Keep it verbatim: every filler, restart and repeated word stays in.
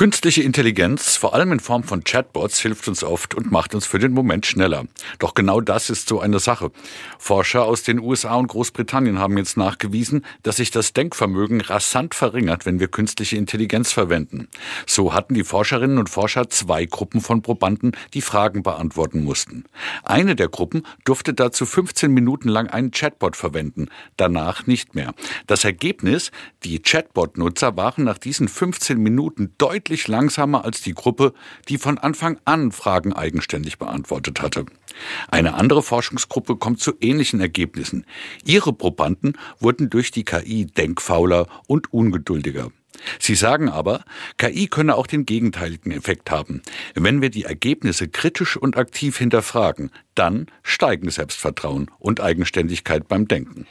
Künstliche Intelligenz, vor allem in Form von Chatbots, hilft uns oft und macht uns für den Moment schneller. Doch genau das ist so eine Sache. Forscher aus den U S A und Großbritannien haben jetzt nachgewiesen, dass sich das Denkvermögen rasant verringert, wenn wir künstliche Intelligenz verwenden. So hatten die Forscherinnen und Forscher zwei Gruppen von Probanden, die Fragen beantworten mussten. Eine der Gruppen durfte dazu fünfzehn Minuten lang einen Chatbot verwenden, danach nicht mehr. Das Ergebnis: Die Chatbot-Nutzer waren nach diesen fünfzehn Minuten deutlich langsamer als die Gruppe, die von Anfang an Fragen eigenständig beantwortet hatte. Eine andere Forschungsgruppe kommt zu ähnlichen Ergebnissen. Ihre Probanden wurden durch die K I denkfauler und ungeduldiger. Sie sagen aber, K I könne auch den gegenteiligen Effekt haben. Wenn wir die Ergebnisse kritisch und aktiv hinterfragen, dann steigen Selbstvertrauen und Eigenständigkeit beim Denken.